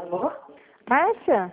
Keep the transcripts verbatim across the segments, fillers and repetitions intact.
Alô? Márcia?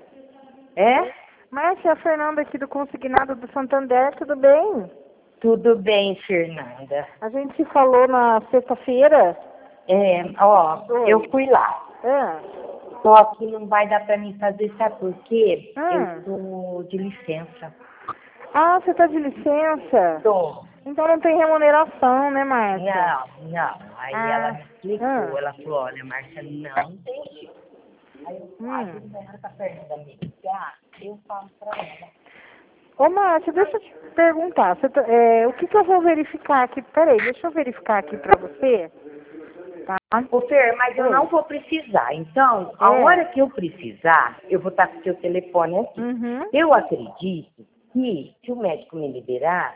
É? Márcia, a Fernanda aqui do Consignado do Santander, tudo bem? Tudo bem, Fernanda. A gente se falou na sexta-feira. É, ó, Oi. eu fui lá. Ah, Só que não vai dar pra mim fazer, sabe por quê? Ah. Eu tô de licença. ah você está de licença? Tô. Então não tem remuneração, né, Márcia? Não, não. Aí Ah. ela me explicou, Ah. ela falou, olha, Márcia, não tem jeito. Aí eu Hum. falei, ah, pra Fernanda me ligar, eu falo pra ela. Ô, Márcia, deixa eu te perguntar. Você tá- é, o que, que eu vou verificar aqui? Peraí, deixa eu verificar aqui pra você. Tá? Ô, Fer, mas eu Oi. não vou precisar. Então, a É. hora que eu precisar, eu vou estar com o seu telefone aqui. Uhum. Eu acredito que, se o médico me liberar,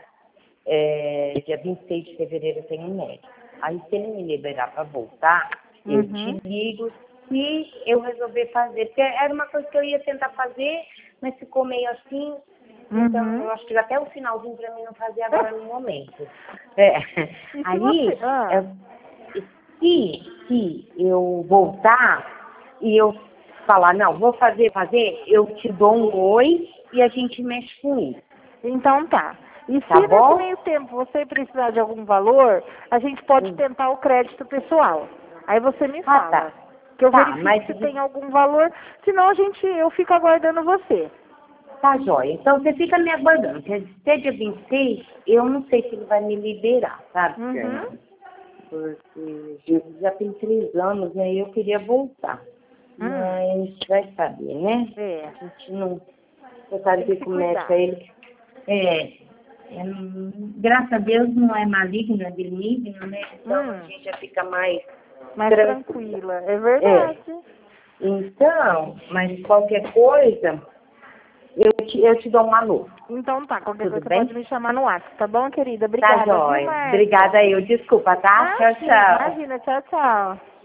é, dia vinte e seis de fevereiro eu tenho um médico. Aí, se ele me liberar para voltar, eu Uhum. te ligo se eu resolver fazer. Porque era uma coisa que eu ia tentar fazer, mas ficou meio assim. Então, Uhum. eu acho que até o finalzinho para mim não fazer agora no momento. É. E se Aí, você... Ah. é, se, se eu voltar e eu falar, não, vou fazer, fazer, eu te dou um oi e a gente mexe com isso. Então tá. E Tá se nesse bom? meio tempo você precisar de algum valor, a gente pode Hum. tentar o crédito pessoal. Aí você me Ah, fala. tá. Que eu Tá, verifico mas se tem algum valor. Senão a gente, eu fico aguardando você. tá jóia. Então você fica me aguardando. Porque até dia vinte e seis, eu não sei se ele vai me liberar, sabe, Uhum. Fernanda? Porque Jesus já tem três anos, né? E eu queria voltar. Hum. Mas vai saber, né? É. A gente não. Você sabe Tem que que se com o médico cuidar. é ele. É, é, graças a Deus não é maligno, é benigno, né? Então a Hum. gente já fica mais Mais tranquila. tranquila. É É. verdade. Então, mas qualquer coisa, eu te, eu te dou um alô. Então tá, qualquer Tudo coisa você pode bem? me chamar no WhatsApp, tá bom, querida? Tá Obrigada, viu, jóia. Márcia? Obrigada eu. Desculpa, tá? Tchau, Imagina, tchau. imagina. Tchau, tchau.